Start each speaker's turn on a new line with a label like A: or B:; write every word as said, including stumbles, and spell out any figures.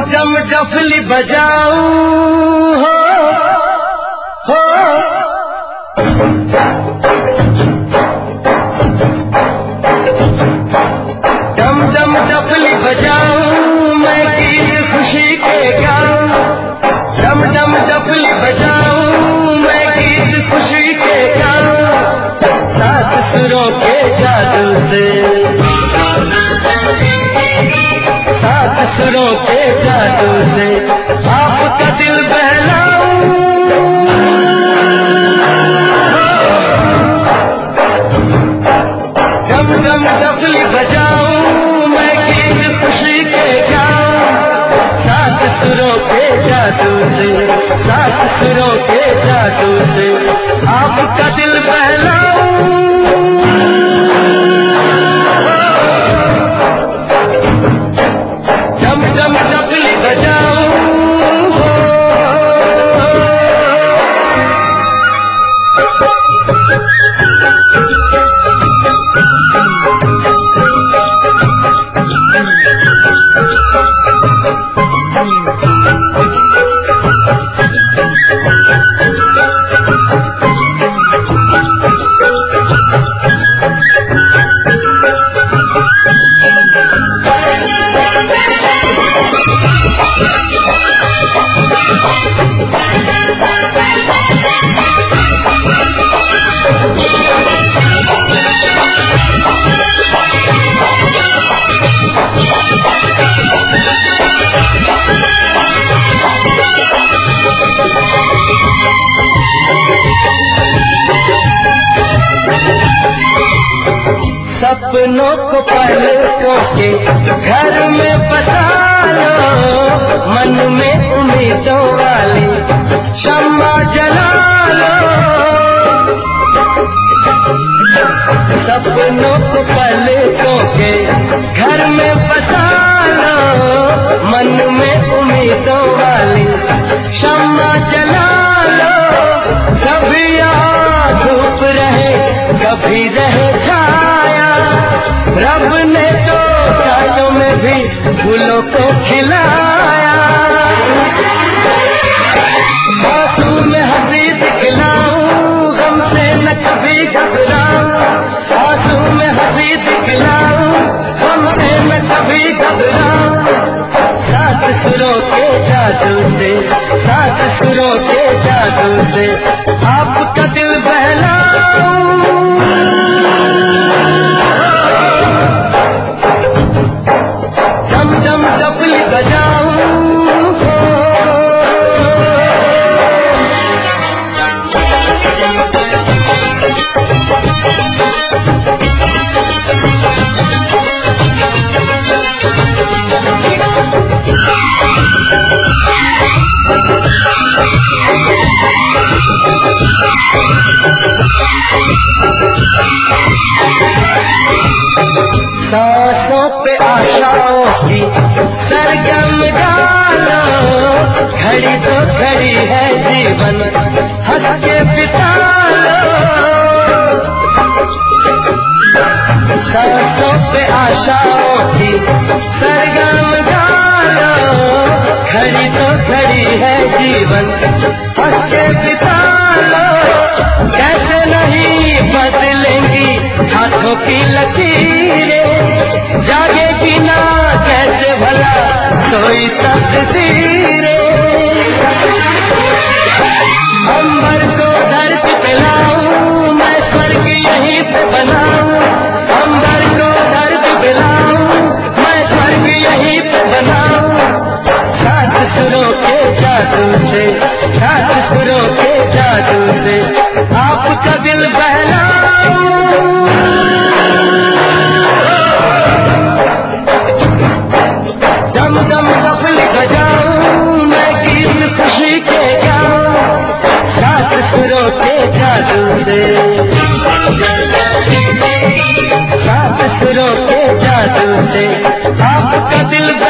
A: डम डफली बजाऊं हो हो डम डम डफली बजाऊं मैं गीत खुशी के गाऊं डम डम डफली बजाऊं मैं गीत खुशी के गाऊं सात सुरों के जादू से सात सुरों के जादू से आपका दिल बहलाऊं डम डम डफली बजाऊं मैं गीत खुशी के गाऊं सात सुरों के जादू से सात सुरों के जादू से आपका दिल बहलाऊं डम डम डफली बजाऊं सपनों को पलकों के घर में बसा लो मन में उम्मीदों वाली शम्मा जला लो सपनों को पलकों के घर में बसा लो मन में उम्मीदों वाली शम्मा जला लो कभी धूप रहे कभी रहे छाया रब ने तो कांटों में भी फूलों को खिलाया आंसू में हंसी दिखलाऊं गम से न कभी घबराऊं आंसू में हंसी दिखलाऊं गम से न कभी घबराऊं सात सुरों के जादू से सात सुरों के जादू से आपका दिल बहलाऊं डम डम डफली बजाऊं सांसों पे आशाओं की सरगम डालो घड़ी तो घड़ी है जीवन हंस के बिता लो सांसों पे आशाओं की सरगम डालो घड़ी तो घड़ी है जीवन हंस के बिता लो कैसे नहीं बदलेंगी हाथों की लकीरें जागेगी ना कैसे भला कोई तकदीरें अंबर को धरती पे लाऊं मैं स्वर्ग यहीं पे बनाऊं अंबर को धरती पे लाऊं मैं स्वर्ग यहीं पे बनाऊं सात सुरों के जादू से सात सुरों के जादू से आपका दिल बहलाऊं डम डम डफली बजाऊं मैं गीत खुशी के गाऊं सात सुरों के जादू से सात सुरों के जादू से आपका दिल